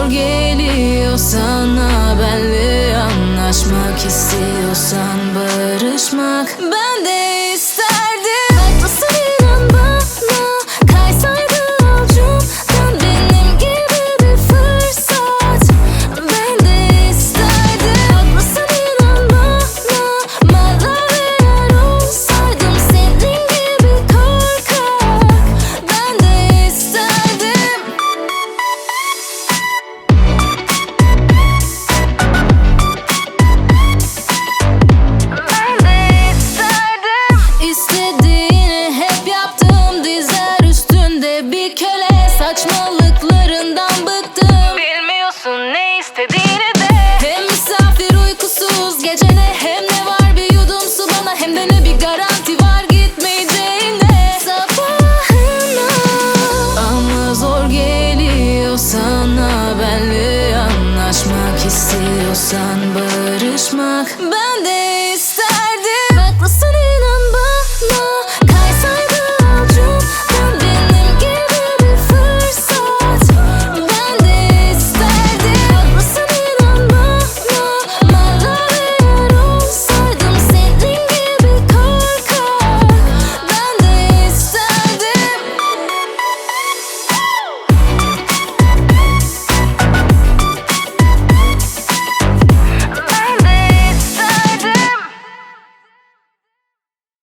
zor geliyor sana benle anlaşmak, istiyorsan barışmak. Ben de isterdim haklısın, inan bana, kaysaydı avucumdan benim gibi bir fırsat. Ben de isterdim haklısın, inan bana, madem eğer olsaydım senin gibi korkak. Ben de isterdim. İstediğini hep yaptım, dizler üstünde bir köle. Saçmalıklarından bıktım, bilmiyorsun ne istediğini de. Hem misafir uykusuz gecene, hem ne var bir yudum su bana, hem de ne bir garanti var gitmeyeceğine sabahına. Ama zor geliyor sana benle anlaşmak, istiyorsan barışmak.